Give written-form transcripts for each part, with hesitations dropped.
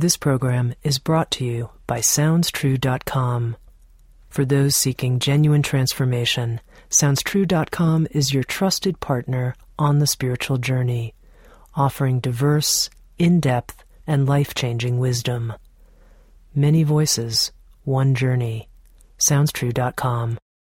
This program is brought to you by SoundsTrue.com. For those seeking genuine transformation, SoundsTrue.com is your trusted partner on the spiritual journey, offering diverse, in-depth, and life-changing wisdom. Many voices, one journey. SoundsTrue.com.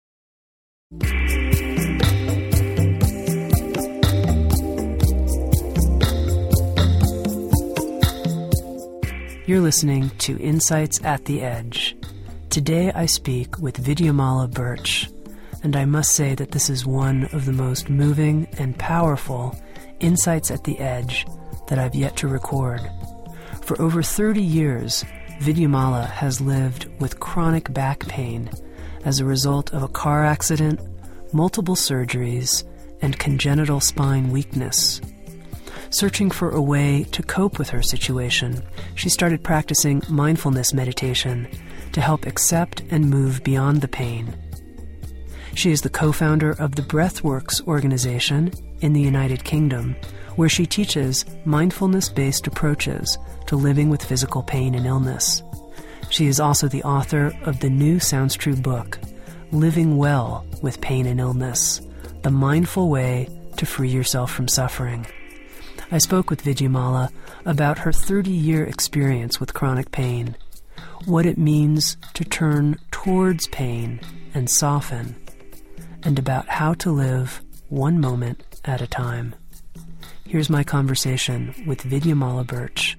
You're listening to Insights at the Edge. Today I speak with Vidyamala Burch, and I must say that this is one of the most moving and powerful Insights at the Edge that I've yet to record. For over 30 years, Vidyamala has lived with chronic back pain as a result of a car accident, multiple surgeries, and congenital spine weakness. Searching for a way to cope with her situation, she started practicing mindfulness meditation to help accept and move beyond the pain. She is the co-founder of the Breathworks organization in the United Kingdom, where she teaches mindfulness-based approaches to living with physical pain and illness. She is also the author of the new Sounds True book, Living Well with Pain and Illness, The Mindful Way to Free Yourself from Suffering. I spoke with Vidyamala about her 30-year experience with chronic pain, what it means to turn towards pain and soften, and about how to live one moment at a time. Here's my conversation with Vidyamala Burch.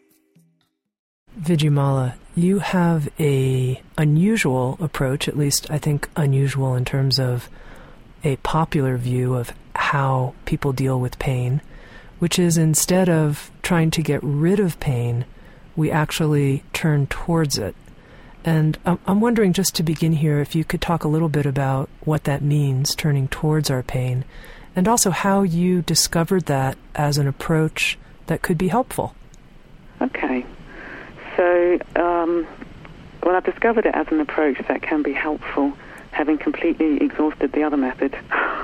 Vidyamala, you have an unusual approach, at least I think unusual in terms of a popular view of how people deal with pain, which is instead of trying to get rid of pain, we actually turn towards it. And I'm wondering, just to begin here, if you could talk a little bit about what that means, turning towards our pain, and also how you discovered that as an approach that could be helpful. Okay. So, well, I've discovered it as an approach that can be helpful, having completely exhausted the other method,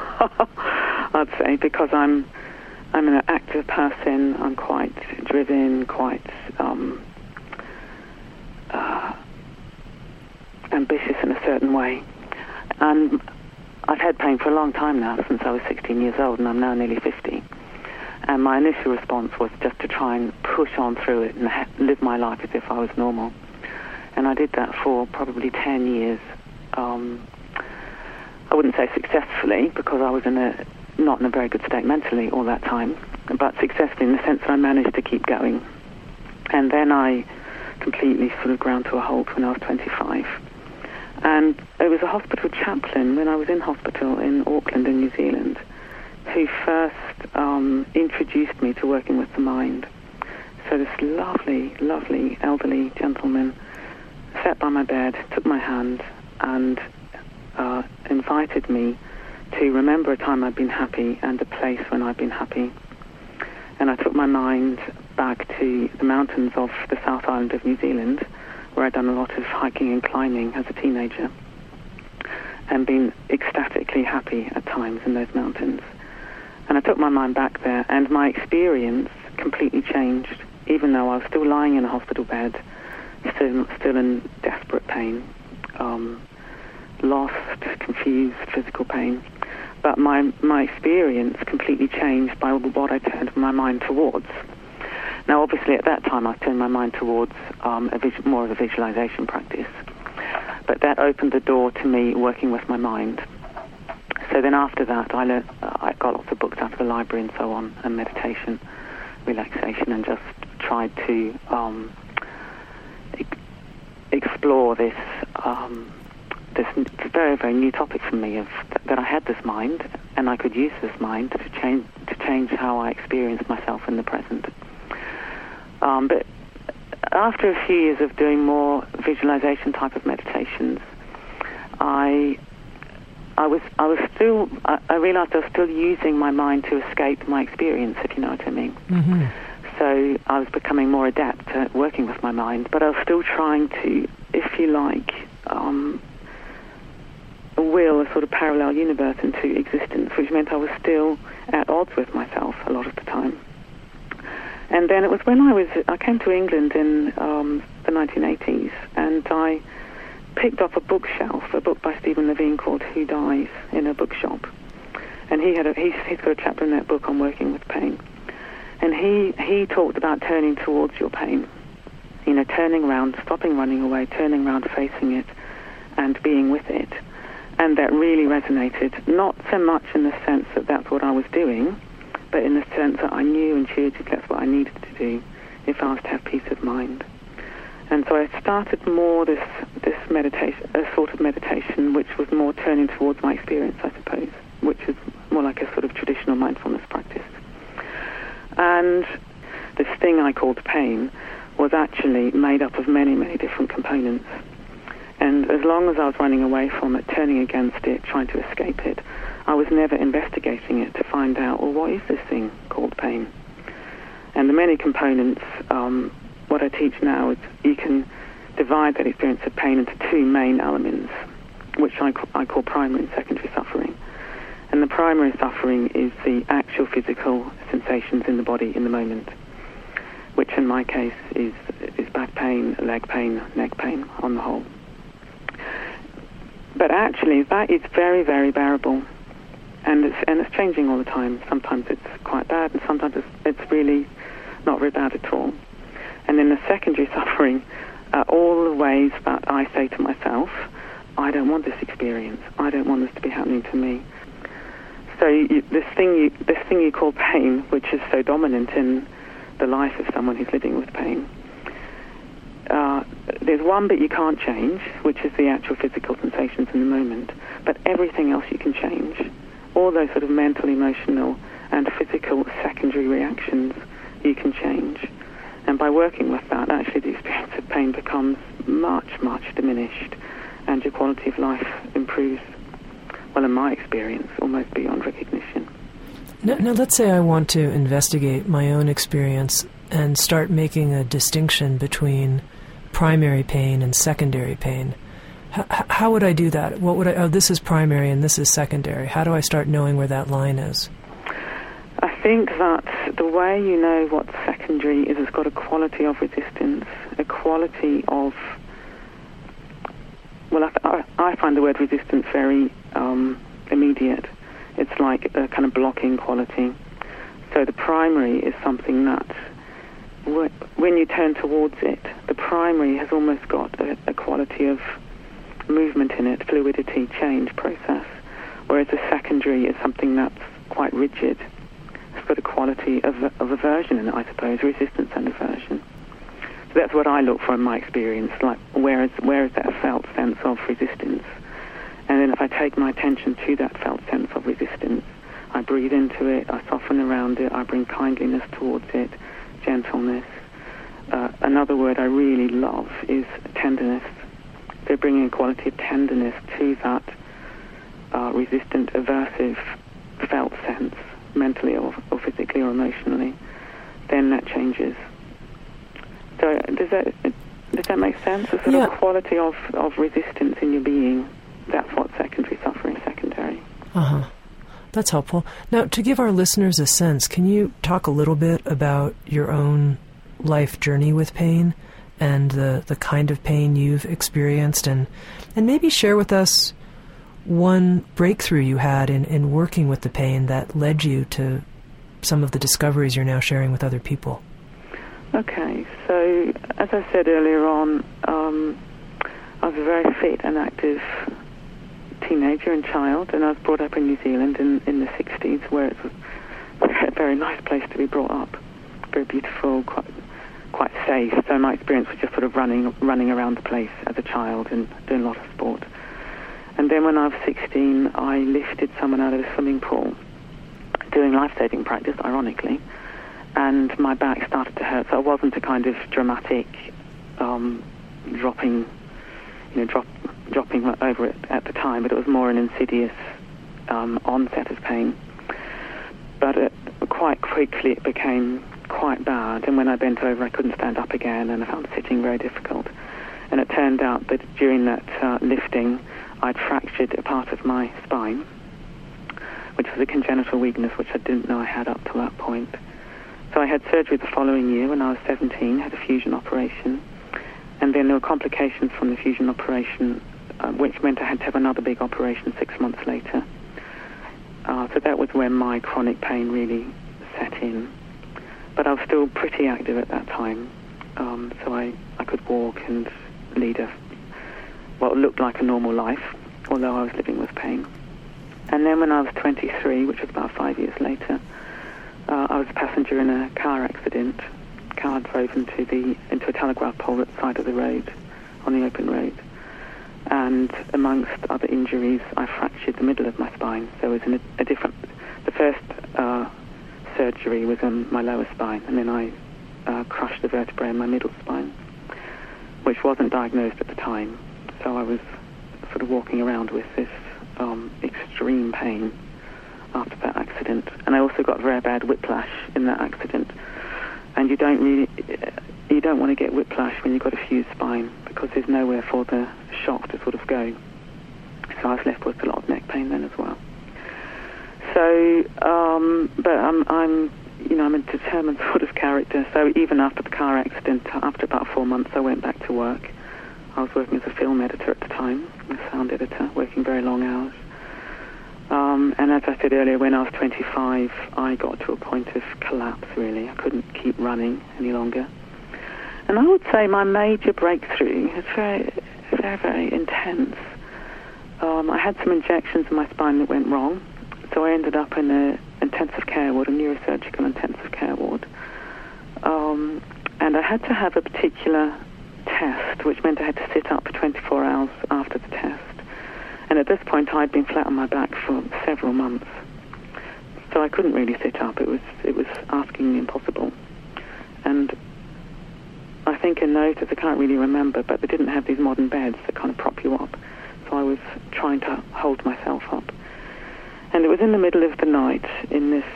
I'd say, because I'm an active person. I'm quite driven, quite ambitious in a certain way. And I've had pain for a long time now, since I was 16 years old, and I'm now nearly 50. And my initial response was just to try and push on through it and live my life as if I was normal. And I did that for probably 10 years. I wouldn't say successfully, because I was not in a very good state mentally all that time, but successfully in the sense that I managed to keep going. And then I completely sort of ground to a halt when I was 25. And it was a hospital chaplain when I was in hospital in Auckland in New Zealand who first introduced me to working with the mind. So this lovely, lovely elderly gentleman sat by my bed, took my hand, and invited me to remember a time I'd been happy and a place when I'd been happy. And I took my mind back to the mountains of the South Island of New Zealand, where I'd done a lot of hiking and climbing as a teenager, and been ecstatically happy at times in those mountains. And I took my mind back there, and my experience completely changed, even though I was still lying in a hospital bed, still in desperate pain, lost, confused, physical pain. But my experience completely changed by what I turned my mind towards. Now, obviously, at that time, I turned my mind towards more of a visualization practice. But that opened the door to me working with my mind. So then after that, I got lots of books out of the library and so on, and meditation, relaxation, and just tried to explore this very, very new topic for me, that I had this mind, and I could use this mind to change how I experienced myself in the present. But after a few years of doing more visualization type of meditations, I realized I was still using my mind to escape my experience, if you know what I mean. Mm-hmm. So I was becoming more adept at working with my mind, but I was still trying to, if you like, will a sort of parallel universe into existence, which meant I was still at odds with myself a lot of the time. And then it was when I came to England in the 1980s, and I picked up a bookshelf, a book by Stephen Levine called Who Dies, in a bookshop. And he's got a chapter in that book on working with pain. And he talked about turning towards your pain, turning around, stopping running away, turning around, facing it, and being with it. And that really resonated, not so much in the sense that that's what I was doing, but in the sense that I knew intuitively that's what I needed to do if I was to have peace of mind. And so I started more this meditation, a sort of meditation, which was more turning towards my experience, I suppose, which is more like a sort of traditional mindfulness practice. And this thing I called pain was actually made up of many, many different components. And as long as I was running away from it, turning against it, trying to escape it, I was never investigating it to find out, well, what is this thing called pain? And the many components, what I teach now is you can divide that experience of pain into two main elements, which I call primary and secondary suffering. And the primary suffering is the actual physical sensations in the body in the moment, which in my case is back pain, leg pain, neck pain on the whole. But actually that is very, very bearable. And it's changing all the time. Sometimes it's quite bad, and sometimes it's really not very bad at all. And then the secondary suffering are all the ways that I say to myself, I don't want this experience. I don't want this to be happening to me. So this thing you call pain, which is so dominant in the life of someone who's living with pain, there's one bit you can't change, which is the actual physical sensations in the moment. But everything else you can change. All those sort of mental, emotional, and physical secondary reactions you can change. And by working with that, actually the experience of pain becomes much, much diminished, and your quality of life improves, well, in my experience, almost beyond recognition. Now let's say I want to investigate my own experience and start making a distinction between primary pain and secondary pain. How would I do that? What would this is primary and this is secondary. How do I start knowing where that line is? I think that the way you know what's secondary is it's got a quality of resistance, a quality of... Well, I find the word resistance very immediate. It's like a kind of blocking quality. So the primary is something that, when you turn towards it, the primary has almost got a quality of movement in it, fluidity, change, process, whereas the secondary is something that's quite rigid. It's got a quality of aversion in it, I suppose, resistance and aversion. So that's what I look for in my experience, like where is that felt sense of resistance? And then if I take my attention to that felt sense of resistance, I breathe into it, I soften around it, I bring kindliness towards it, gentleness. Another word I really love is tenderness. So bringing a quality of tenderness to that resistant, aversive felt sense, mentally or physically or emotionally, then that changes. So does that make sense? A sort of quality of resistance in your being, that's what secondary suffering, secondary. Uh-huh. That's helpful. Now, to give our listeners a sense, can you talk a little bit about your own life journey with pain and the kind of pain you've experienced, and maybe share with us one breakthrough you had in working with the pain that led you to some of the discoveries you're now sharing with other people? Okay, so as I said earlier on, I was a very fit and active teenager and child, and I was brought up in New Zealand in the 60s, where it was a very nice place to be brought up, very beautiful, quite safe. So my experience was just sort of running around the place as a child and doing a lot of sport. And then when I was 16, I lifted someone out of a swimming pool, doing life-saving practice, ironically, and my back started to hurt. So it wasn't a kind of dramatic dropping over it at the time, but it was more an insidious onset of pain. But quite quickly it became quite bad, and when I bent over I couldn't stand up again, and I found sitting very difficult. And it turned out that during that lifting I'd fractured a part of my spine, which was a congenital weakness which I didn't know I had up to that point. So I had surgery the following year when I was 17, had a fusion operation, and then there were complications from the fusion operation, which meant I had to have another big operation 6 months later. So that was when my chronic pain really set in. But I was still pretty active at that time, so I could walk and lead what looked like a normal life, although I was living with pain. And then when I was 23, which was about 5 years later, I was a passenger in a car accident. A car drove into a telegraph pole at the side of the road, on the open road. And amongst other injuries, I fractured the middle of my spine. So it was the first surgery was on my lower spine, and then I crushed the vertebrae in my middle spine, which wasn't diagnosed at the time. So I was sort of walking around with this extreme pain after that accident. And I also got very bad whiplash in that accident. And you don't want to get whiplash when you've got a fused spine, because there's nowhere for the shock to sort of go. So I was left with a lot of neck pain then as well. So, but I'm a determined sort of character. So even after the car accident, after about 4 months, I went back to work. I was working as a film editor at the time, a sound editor, working very long hours. And as I said earlier, when I was 25, I got to a point of collapse, really. I couldn't keep running any longer. And I would say my major breakthrough is very, very, very intense. I had some injections in my spine that went wrong, so I ended up in an intensive care ward, a neurosurgical intensive care ward. And I had to have a particular test, which meant I had to sit up for 24 hours after the test. And at this point, I'd been flat on my back for several months, so I couldn't really sit up. It was asking the impossible. And I think in those days, I can't really remember, but they didn't have these modern beds that kind of prop you up. So I was trying to hold myself up. And it was in the middle of the night in this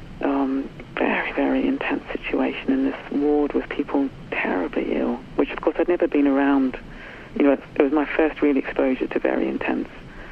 very, very intense situation in this ward with people terribly ill, which of course I'd never been around. You know, it was my first real exposure to very intense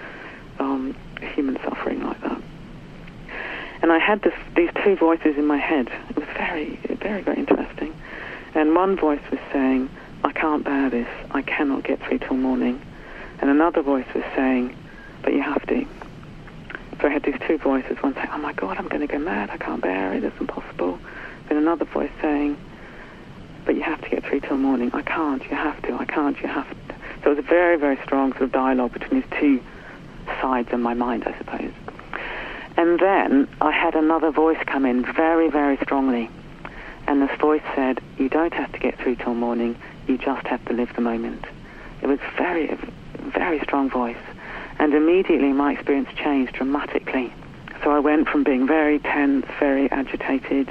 human suffering like that. And I had these two voices in my head. It was very, very, very interesting. And one voice was saying, I can't bear this. I cannot get through till morning. And another voice was saying, but you have to. So I had these two voices, one saying, oh my God, I'm going to go mad. I can't bear it. It's impossible. Then another voice saying, but you have to get through till morning. I can't. You have to. I can't. You have to. So it was a very, very strong sort of dialogue between these two sides of my mind, I suppose. And then I had another voice come in very, very strongly. And this voice said, you don't have to get through till morning. You just have to live the moment. It was very, very strong voice. And immediately my experience changed dramatically. So I went from being very tense, very agitated,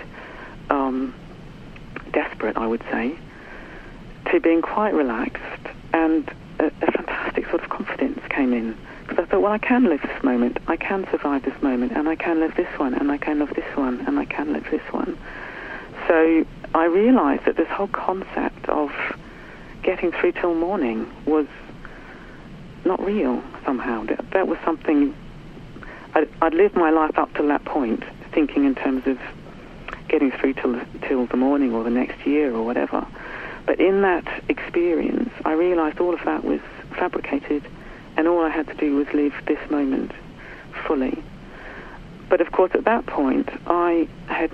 desperate, I would say, to being quite relaxed, and a fantastic sort of confidence came in. Because I thought, well, I can live this moment, I can survive this moment, and I can live this one, and I can live this one, and I can live this one. So I realized that this whole concept of getting through till morning was not real somehow. That was something, I'd lived my life up to that point, thinking in terms of getting through till the morning or the next year or whatever. But in that experience, I realized all of that was fabricated, and all I had to do was live this moment fully. But of course, at that point, I'd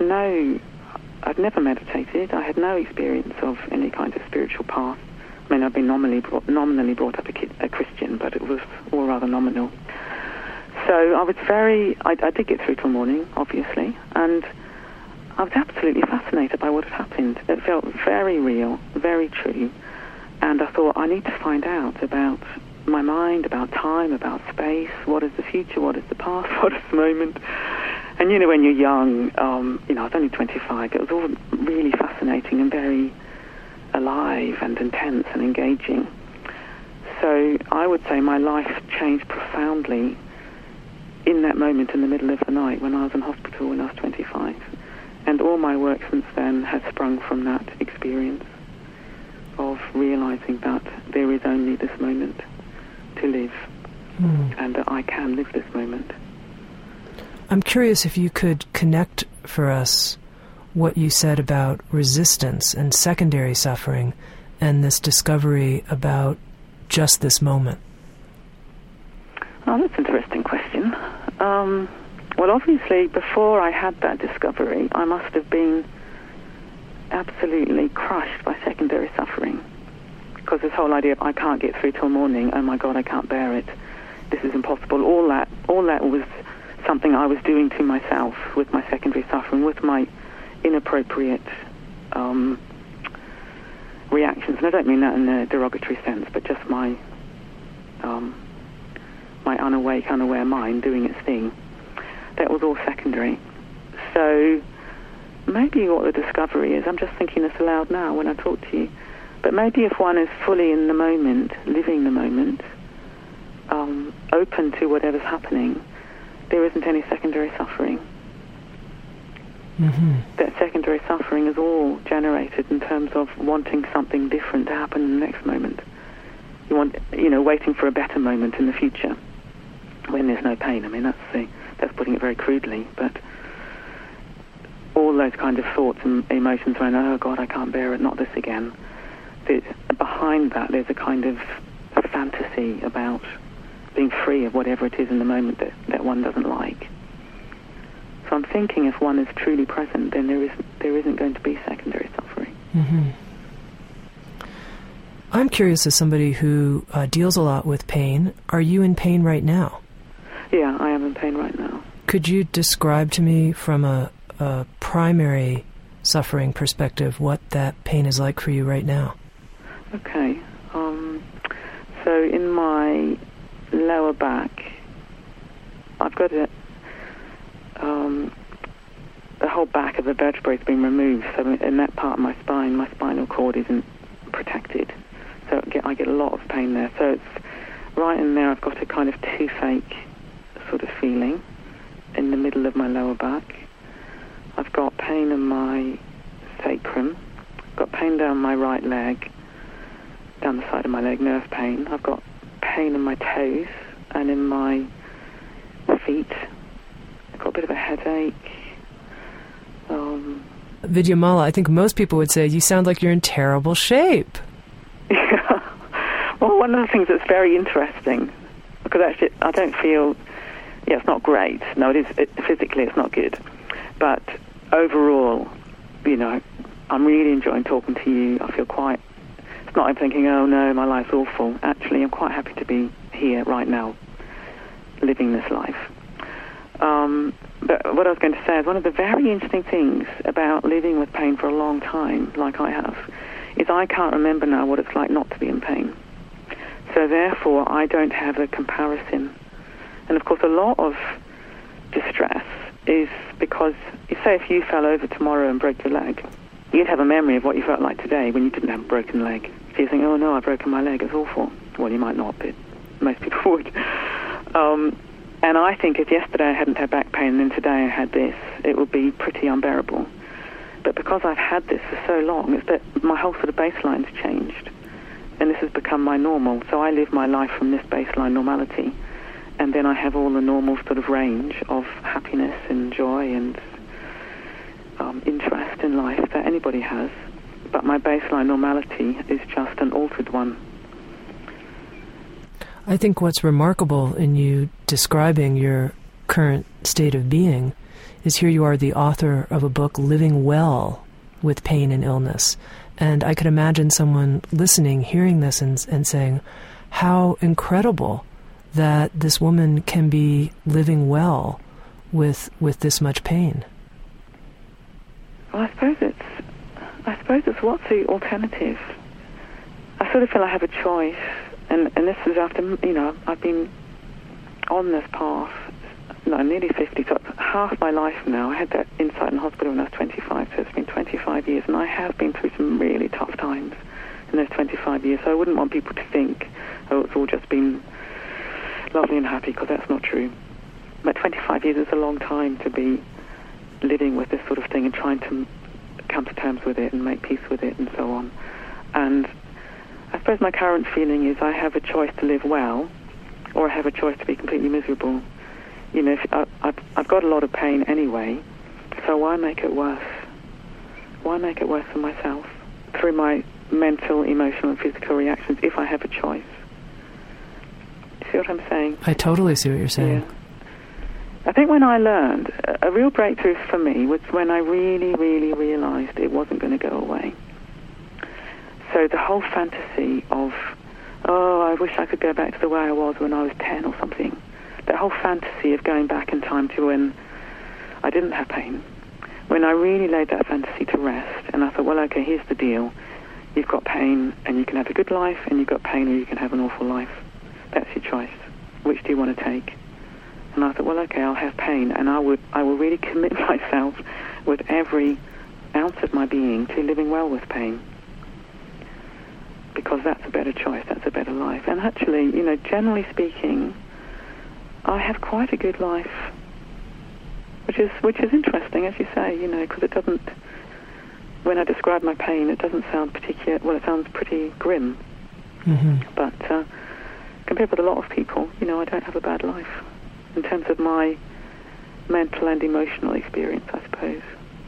never meditated. I had no experience of any kind of spiritual path. I mean, I've been nominally brought up a Christian, but it was all rather nominal. So I was I did get through till morning, obviously, and I was absolutely fascinated by what had happened. It felt very real, very true, and I thought, I need to find out about my mind, about time, about space. What is the future? What is the past? What is the moment? And you know, when you're young, I was only 25. It was all really fascinating and very alive and intense and engaging. So I would say my life changed profoundly in that moment in the middle of the night when I was in hospital when I was 25. And all my work since then has sprung from that experience of realizing that there is only this moment to live, and that I can live this moment. I'm curious if you could connect for us what you said about resistance and secondary suffering and this discovery about just this moment? Oh, that's an interesting question. Well, obviously, before I had that discovery, I must have been absolutely crushed by secondary suffering. Because this whole idea of I can't get through till morning, oh my God, I can't bear it, this is impossible, all that was something I was doing to myself with my secondary suffering, with my inappropriate reactions. And I don't mean that in a derogatory sense, but just my unaware mind doing its thing. That was all secondary. So maybe what the discovery is, I'm just thinking this aloud now when I talk to you, but maybe if one is fully in the moment, living the moment, open to whatever's happening, there isn't any secondary suffering. Mm-hmm. That secondary suffering is all generated in terms of wanting something different to happen in the next moment. You want, waiting for a better moment in the future when there's no pain. I mean, that's putting it very crudely, but all those kind of thoughts and emotions when, oh God, I can't bear it, not this again. Behind that, there's a kind of fantasy about being free of whatever it is in the moment that one doesn't like. So I'm thinking if one is truly present, then there isn't going to be secondary suffering. Mm-hmm. I'm curious, as somebody who deals a lot with pain, are you in pain right now? Yeah, I am in pain right now. Could you describe to me from a primary suffering perspective what that pain is like for you right now? Okay. So in my lower back, I've got the whole back of the vertebrae has been removed, so in that part of my spine, my spinal cord isn't protected. So I get a lot of pain there. So it's right in there, I've got a kind of toothache sort of feeling in the middle of my lower back. I've got pain in my sacrum. I've got pain down my right leg, down the side of my leg, nerve pain. I've got pain in my toes and in my feet. I've got a bit of a headache. Vidyamala, I think most people would say you sound like you're in terrible shape. Yeah. Well, one of the things that's very interesting, because actually I don't feel, it's not great. No, physically it's not good. But overall, I'm really enjoying talking to you. I feel it's not I'm thinking, oh no, my life's awful. Actually, I'm quite happy to be here right now, living this life. But what I was going to say is one of the very interesting things about living with pain for a long time, like I have, is I can't remember now what it's like not to be in pain. So therefore, I don't have a comparison. And of course, a lot of distress is because, say if you fell over tomorrow and broke your leg, you'd have a memory of what you felt like today when you didn't have a broken leg. So you think, oh no, I've broken my leg, it's awful. Well, you might not, but most people would. And I think if yesterday I hadn't had back pain and then today I had this, it would be pretty unbearable. But because I've had this for so long, it's that my whole sort of baseline's changed. And this has become my normal. So I live my life from this baseline normality. And then I have all the normal sort of range of happiness and joy and interest in life that anybody has. But my baseline normality is just an altered one. I think what's remarkable in you describing your current state of being is here you are the author of a book, Living Well with Pain and Illness. And I could imagine someone listening, hearing this and saying, how incredible that this woman can be living well with this much pain. Well, I suppose it's what's the alternative? I sort of feel I have a choice. And this is after, I've been on this path, nearly 50, so half my life now. I had that insight in hospital when I was 25, so it's been 25 years, and I have been through some really tough times in those 25 years, so I wouldn't want people to think, oh, it's all just been lovely and happy, because that's not true. But 25 years is a long time to be living with this sort of thing and trying to come to terms with it and make peace with it and so on. And I suppose my current feeling is I have a choice to live well, or I have a choice to be completely miserable. I've got a lot of pain anyway, so why make it worse? Why make it worse for myself through my mental, emotional, and physical reactions if I have a choice? See what I'm saying? I totally see what you're saying. Yeah. I think when I learned, a real breakthrough for me was when I really, really realized it wasn't going to go away. So the whole fantasy of, I wish I could go back to the way I was when I was 10 or something. That whole fantasy of going back in time to when I didn't have pain. When I really laid that fantasy to rest, and I thought, well, okay, here's the deal. You've got pain, and you can have a good life, and you've got pain, or you can have an awful life. That's your choice. Which do you want to take? And I thought, well, okay, I'll have pain, and I will really commit myself with every ounce of my being to living well with pain. Because that's a better choice, that's a better life. And actually, generally speaking, I have quite a good life, which is interesting, as you say, because it doesn't, when I describe my pain, it doesn't sound it sounds pretty grim. Mm-hmm. But compared with a lot of people, I don't have a bad life in terms of my mental and emotional experience, I suppose.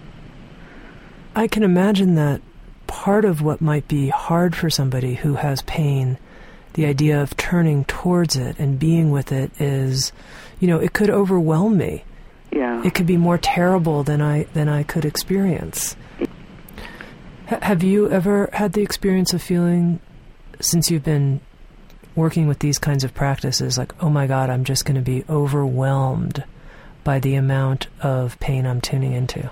I can imagine that part of what might be hard for somebody who has pain, the idea of turning towards it and being with it is, it could overwhelm me. Yeah. It could be more terrible than I could experience. Have you ever had the experience of feeling, since you've been working with these kinds of practices, like, oh my God, I'm just going to be overwhelmed by the amount of pain I'm tuning into?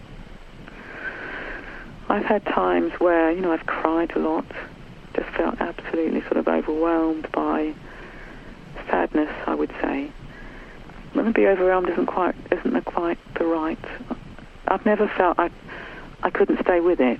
I've had times where, I've cried a lot, just felt absolutely sort of overwhelmed by sadness, I would say. Maybe overwhelmed isn't quite the right. I've never felt I couldn't stay with it.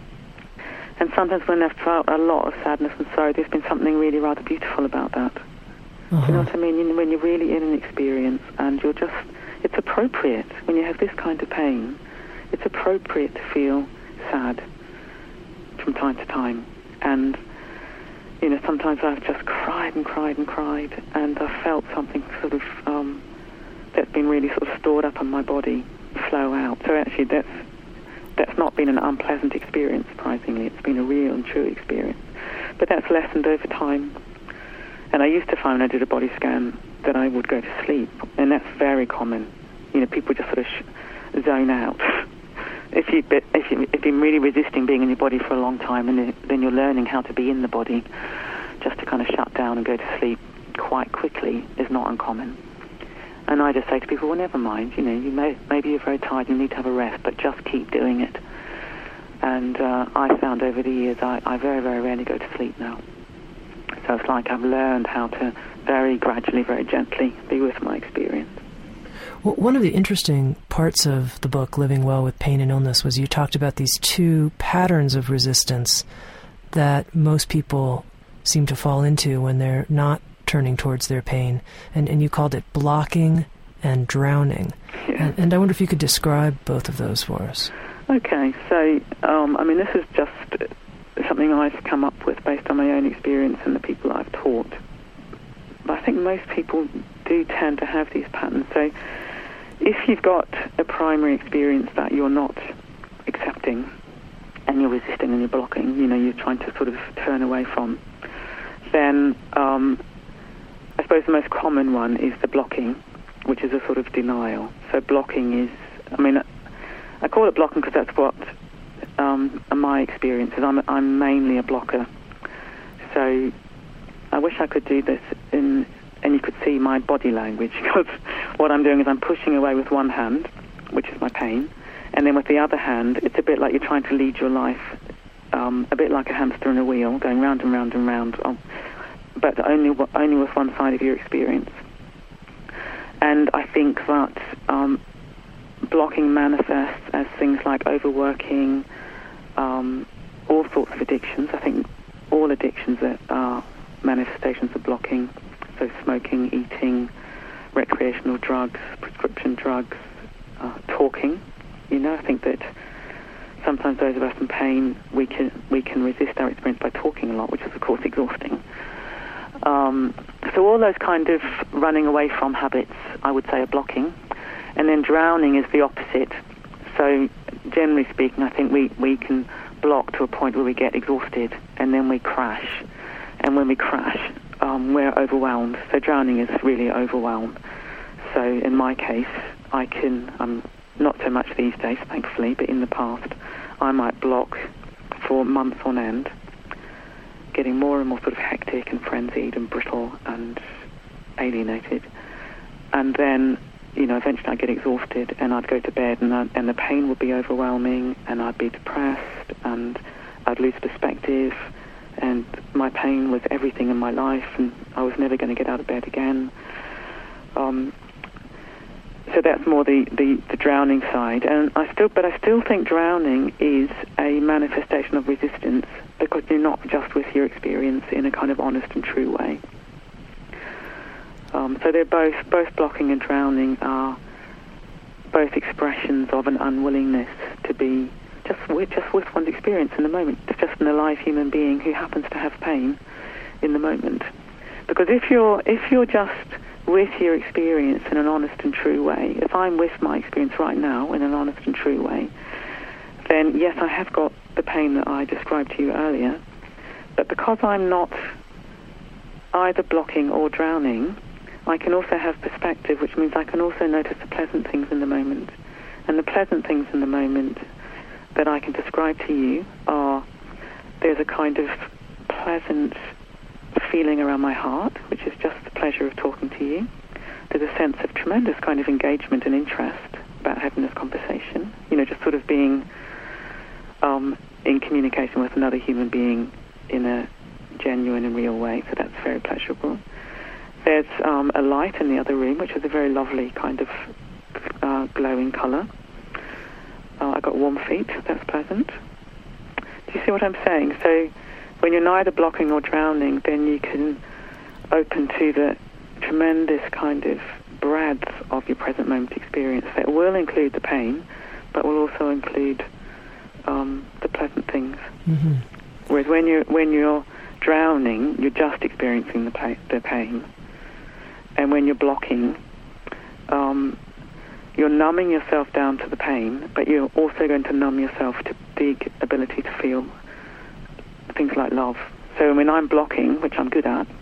And sometimes when I've felt a lot of sadness and sorrow, there's been something really rather beautiful about that. Uh-huh. Do you know what I mean? When you're really in an experience and it's appropriate when you have this kind of pain, it's appropriate to feel sad from time to time. And, sometimes I've just cried and cried and cried, and I've felt something sort of that's been really sort of stored up in my body flow out. So actually that's not been an unpleasant experience, surprisingly. It's been a real and true experience. But that's lessened over time. And I used to find when I did a body scan that I would go to sleep, and that's very common. People just sort of zone out. If you've been really resisting being in your body for a long time, and then you're learning how to be in the body, just to kind of shut down and go to sleep quite quickly is not uncommon. And I just say to people, well, never mind, maybe you're very tired, you need to have a rest, but just keep doing it. And I found over the years I very, very rarely go to sleep now. So it's like I've learned how to very gradually, very gently be with my experience. Well, one of the interesting parts of the book, Living Well with Pain and Illness, was you talked about these two patterns of resistance that most people seem to fall into when they're not turning towards their pain, and you called it blocking and drowning. Yeah. And I wonder if you could describe both of those for us. Okay, so, this is just something I've come up with based on my own experience and the people I've taught. But I think most people do tend to have these patterns. So if you've got a primary experience that you're not accepting and you're resisting and you're blocking, you're trying to sort of turn away from, then I suppose the most common one is the blocking, which is a sort of denial. So blocking is, I call it blocking because that's what my experience is. I'm mainly a blocker. So I wish I could do this and you could see my body language, because what I'm doing is I'm pushing away with one hand, which is my pain, and then with the other hand, it's a bit like you're trying to lead your life, a bit like a hamster in a wheel, going round and round and round, but only with one side of your experience. And I think that blocking manifests as things like overworking, all sorts of addictions. I think all addictions are manifestations of blocking. So smoking, eating, recreational drugs, prescription drugs, talking. I think that sometimes those of us in pain, we can resist our experience by talking a lot, which is of course exhausting. So all those kind of running away from habits, I would say, are blocking. And then drowning is the opposite. So generally speaking, I think we can block to a point where we get exhausted, and then we crash. And when we crash, we're overwhelmed. So drowning is really overwhelm. So in my case, not so much these days, thankfully, but in the past, I might block for months on end, getting more and more sort of hectic and frenzied and brittle and alienated. And then, eventually I'd get exhausted and I'd go to bed, and the pain would be overwhelming, and I'd be depressed, and I'd lose perspective, and my pain was everything in my life, and I was never going to get out of bed again. So that's more the drowning side, and I still think drowning is a manifestation of resistance, because you're not just with your experience in a kind of honest and true way. So they're both blocking and drowning are both expressions of an unwillingness to be just with one's experience in the moment. It's just an alive human being who happens to have pain in the moment. Because if you're just with your experience in an honest and true way, if I'm with my experience right now in an honest and true way, then yes, I have got the pain that I described to you earlier, but because I'm not either blocking or drowning, I can also have perspective, which means I can also notice the pleasant things in the moment. And the pleasant things in the moment that I can describe to you are, there's a kind of pleasant feeling around my heart, which is just the pleasure of talking to you. There's a sense of tremendous kind of engagement and interest about having this conversation, just sort of being in communication with another human being in a genuine and real way, so that's very pleasurable. There's a light in the other room, which is a very lovely kind of glowing colour. I got warm feet, that's pleasant. Do you see what I'm saying? So when you're neither blocking or drowning, then you can open to the tremendous kind of breadth of your present moment experience that will include the pain, but will also include the pleasant things. Mm-hmm. Whereas when you're drowning, you're just experiencing the pain. And when you're blocking, you're numbing yourself down to the pain, but you're also going to numb yourself to the ability to feel things like love. So when I'm blocking, which I'm good at,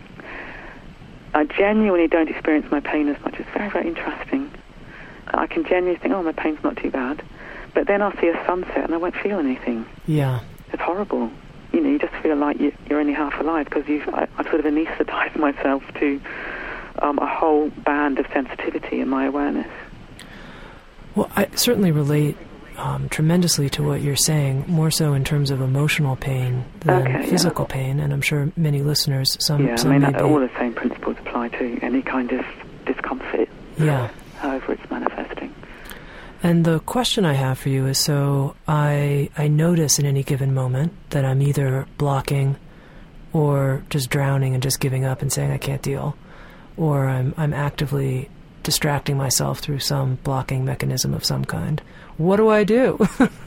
I genuinely don't experience my pain as much. It's very, very interesting. I can genuinely think, my pain's not too bad. But then I'll see a sunset and I won't feel anything. Yeah. It's horrible. You just feel like you're only half alive, because I've sort of anesthetized myself to a whole band of sensitivity in my awareness. Well, I certainly relate tremendously to what you're saying, more so in terms of emotional pain than physical pain, and I'm sure many listeners, some all the same principles apply to any kind of discomfort, however it's manifesting. And the question I have for you is, so I notice in any given moment that I'm either blocking or just drowning and just giving up and saying I can't deal, or I'm actively distracting myself through some blocking mechanism of some kind. What do I do?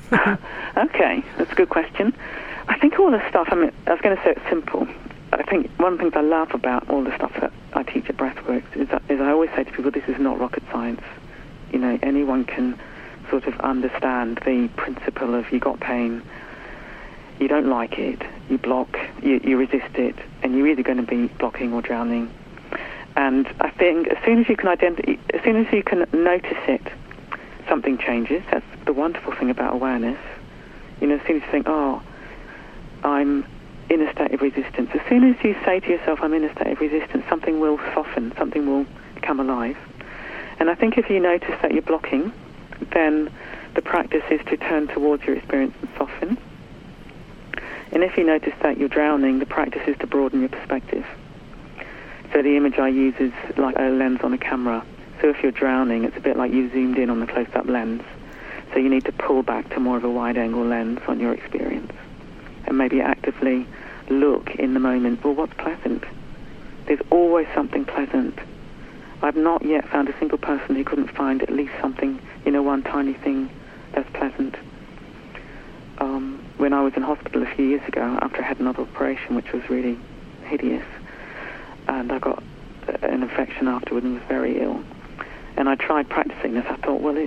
Okay, that's a good question. I think all this stuff, I was going to say it's simple. I think one of the things I love about all the stuff that I teach at Breathworks is I always say to people, this is not rocket science. Anyone can sort of understand the principle of you got pain, you don't like it, you block, you resist it, and you're either going to be blocking or drowning. And I think as soon as you can notice it, something changes. That's the wonderful thing about awareness. As soon as you think, I'm in a state of resistance, as soon as you say to yourself, I'm in a state of resistance, something will soften, something will come alive. And I think if you notice that you're blocking, then the practice is to turn towards your experience and soften. And if you notice that you're drowning, the practice is to broaden your perspective. So the image I use is like a lens on a camera. So if you're drowning, it's a bit like you zoomed in on the close-up lens. So you need to pull back to more of a wide-angle lens on your experience. And maybe actively look in the moment, well, what's pleasant? There's always something pleasant. I've not yet found a single person who couldn't find at least something, one tiny thing that's pleasant. When I was in hospital a few years ago, after I had another operation, which was really hideous, and I got an infection afterward and was very ill, and I tried practicing this. I thought, well,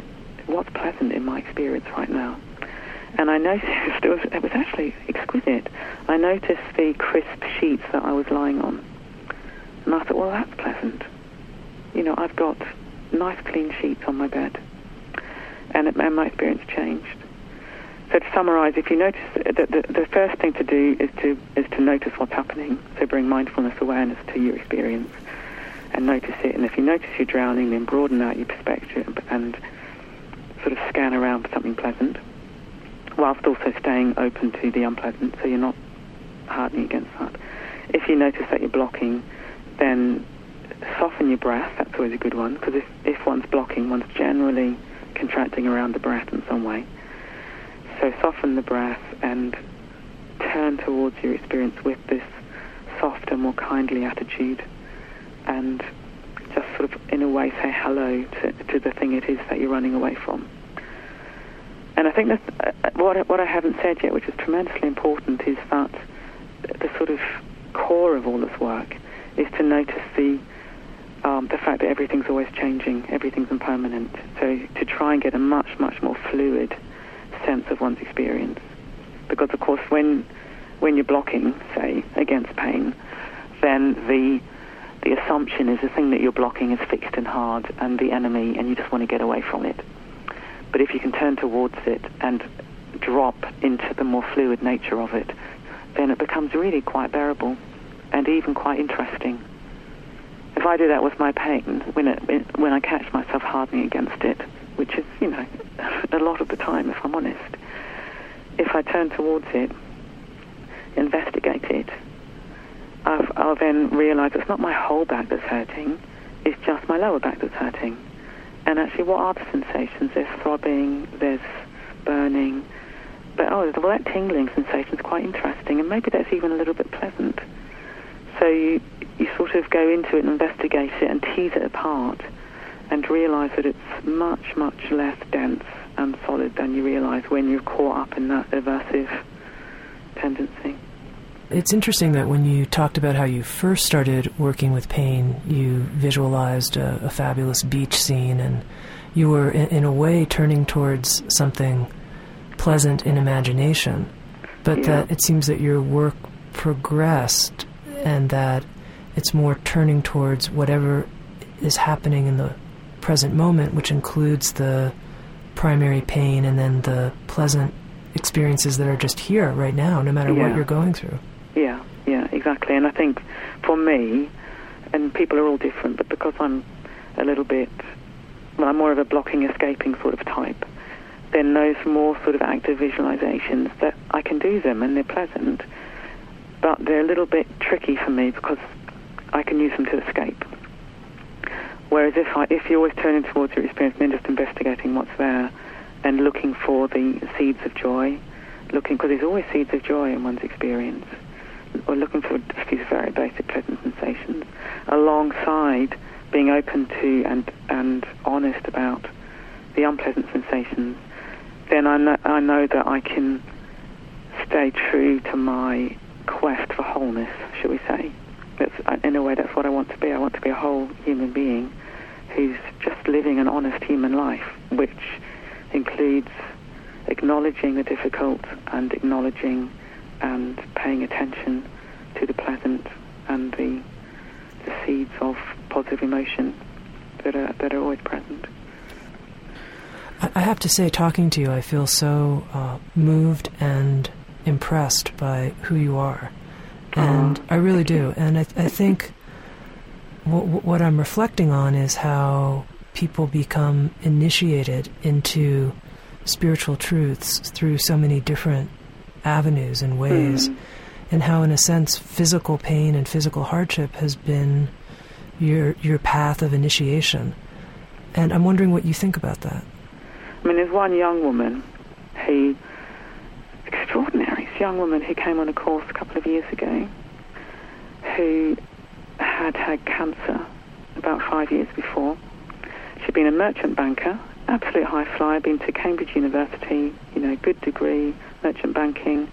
what's pleasant in my experience right now. And I noticed it was actually exquisite. I noticed the crisp sheets that I was lying on. And I thought, well, that's pleasant. I've got nice clean sheets on my bed. And my experience changed. So to summarize, if you notice, the first thing to do is to notice what's happening. So bring mindfulness awareness to your experience and notice it. And if you notice you're drowning, then broaden out your perspective and sort of scan around for something pleasant, whilst also staying open to the unpleasant, so you're not hardening against that. If you notice that you're blocking, then soften your breath. That's always a good one, because if one's blocking, one's generally contracting around the breath in some way. So soften the breath and turn towards your experience with this softer, more kindly attitude, and just sort of, in a way, say hello to the thing it is that you're running away from. And I think that what I haven't said yet, which is tremendously important, is that the sort of core of all this work is to notice the fact that everything's always changing, everything's impermanent. So to try and get a much, much more fluid sense of one's experience. Because, of course, when you're blocking, say, against pain, then the assumption is the thing that you're blocking is fixed and hard and the enemy, and you just want to get away from it. But if you can turn towards it and drop into the more fluid nature of it, then it becomes really quite bearable and even quite interesting. If I do that with my pain, when I catch myself hardening against it, which is, a lot of the time, if I'm honest, if I turn towards it, investigate it, I'll then realize it's not my whole back that's hurting, it's just my lower back that's hurting. And actually, what are the sensations? There's throbbing, there's burning, but that tingling sensation is quite interesting, and maybe that's even a little bit pleasant. So you sort of go into it and investigate it and tease it apart and realize that it's much, much less dense and solid than you realize when you're caught up in that aversive tendency. It's interesting that when you talked about how you first started working with pain, you visualized a fabulous beach scene, and you were, in a way, turning towards something pleasant in imagination. But that it seems that your work progressed and that it's more turning towards whatever is happening in the present moment, which includes the primary pain and then the pleasant experiences that are just here right now, no matter what you're going through. Yeah, exactly. And I think for me, and people are all different, but because I'm I'm more of a blocking, escaping sort of type, then those more sort of active visualizations, that I can do them and they're pleasant, but they're a little bit tricky for me because I can use them to escape. Whereas if you're always turning towards your experience and then just investigating what's there and looking for the seeds of joy, because there's always seeds of joy in one's experience, or looking for these very basic pleasant sensations, alongside being open to and honest about the unpleasant sensations, then I know that I can stay true to my quest for wholeness, shall we say. In a way, that's what I want to be. I want to be a whole human being who's just living an honest human life, which includes acknowledging the difficult and acknowledging and paying attention to the pleasant and the seeds of positive emotion that are always present. I have to say, talking to you, I feel so moved and impressed by who you are. And I really do. And I think what I'm reflecting on is how people become initiated into spiritual truths through so many different avenues and ways, and how, in a sense, physical pain and physical hardship has been your path of initiation. And I'm wondering what you think about that. I mean, there's one young woman extraordinary young woman who came on a course a couple of years ago, who had cancer about 5 years before. She'd been a merchant banker, absolute high flyer, been to Cambridge University, good degree, merchant banking,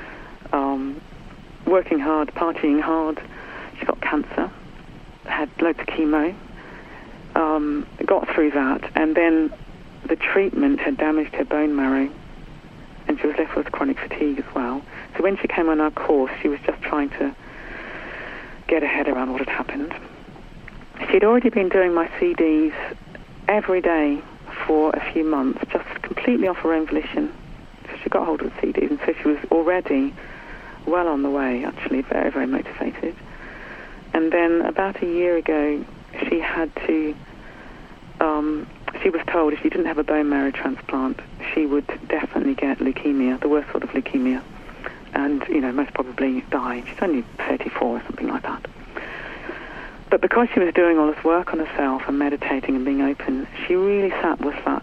working hard, partying hard. She got cancer, had loads of chemo, got through that, and then the treatment had damaged her bone marrow, and she was left with chronic fatigue as well. So when she came on our course, she was just trying to get her head around what had happened. She'd already been doing my CDs every day for a few months, just completely off her own volition. So she got hold of the CDs, and so she was already well on the way, actually, very, very motivated. And then about a year ago, she had to, she was told if she didn't have a bone marrow transplant, she would definitely get leukemia, the worst sort of leukemia, and, most probably die. She's only 34 or something like that. But because she was doing all this work on herself and meditating and being open, she really sat with that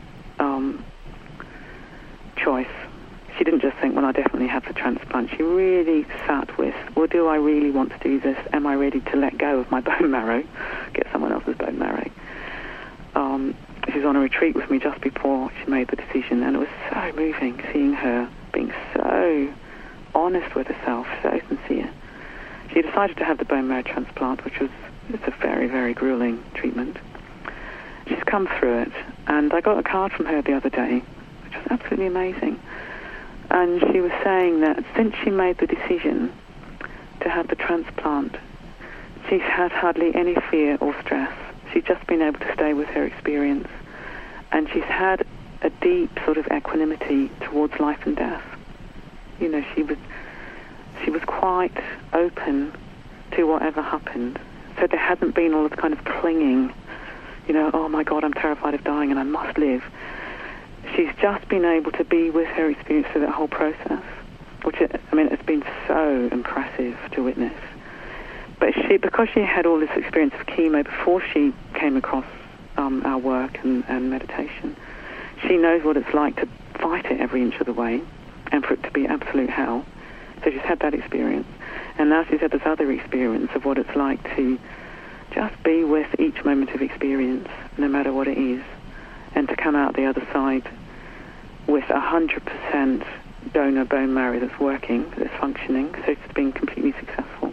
choice. She didn't just think, well, I definitely have the transplant. She really sat with, well, do I really want to do this? Am I ready to let go of my bone marrow, get someone else's bone marrow? She was on a retreat with me just before she made the decision, and it was so moving seeing her being so honest with herself, so sincere. She decided to have the bone marrow transplant, it's a very, very grueling treatment. She's come through it, and I got a card from her the other day, which was absolutely amazing. And she was saying that since she made the decision to have the transplant, she's had hardly any fear or stress. She's just been able to stay with her experience, and she's had a deep sort of equanimity towards life and death. She was quite open to whatever happened. So there hasn't been all this kind of clinging, oh my God, I'm terrified of dying and I must live. She's just been able to be with her experience through that whole process, which, it's been so impressive to witness. But because she had all this experience of chemo before she came across our work and meditation, she knows what it's like to fight it every inch of the way and for it to be absolute hell. So she's had that experience. And now she's had this other experience of what it's like to just be with each moment of experience, no matter what it is, and to come out the other side with 100% donor bone marrow that's working, that's functioning, so it's been completely successful.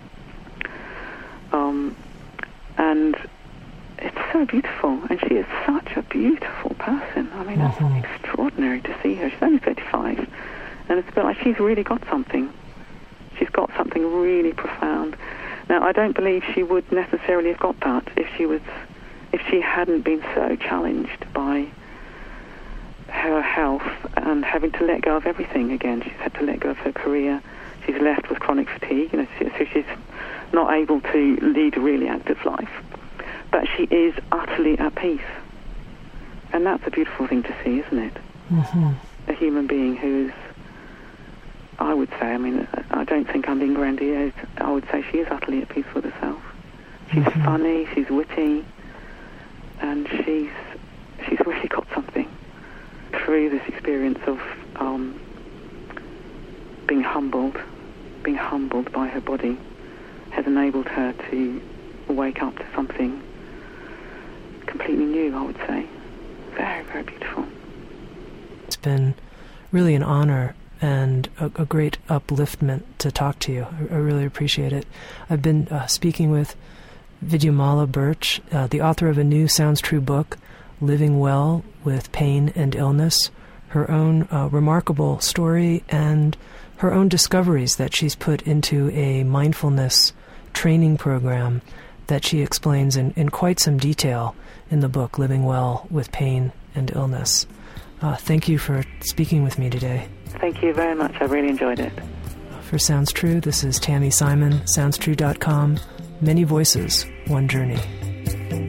And it's so beautiful, and she is such a beautiful person. It's extraordinary to see her. She's only 35, and it's a bit like she's really got something. She's got something really profound. Now, I don't believe she would necessarily have got that if she hadn't been so challenged by her health and having to let go of everything again. She's had to let go of her career. She's left with chronic fatigue, so she's not able to lead a really active life. But she is utterly at peace. And that's a beautiful thing to see, isn't it? Mm-hmm. A human being who's, I would say, I don't think I'm being grandiose, I would say she is utterly at peace with herself. She's funny, she's witty, and she's really got something through this experience of being humbled by her body, has enabled her to wake up to something completely new, I would say. Very, very beautiful. It's been really an honor and a great upliftment to talk to you. I really appreciate it. I've been speaking with Vidyamala Birch, the author of a new Sounds True book, Living Well with Pain and Illness, her own remarkable story and her own discoveries that she's put into a mindfulness training program that she explains in quite some detail in the book, Living Well with Pain and Illness. Thank you for speaking with me today. Thank you very much. I really enjoyed it. For Sounds True, this is Tammy Simon, SoundsTrue.com. Many voices, one journey.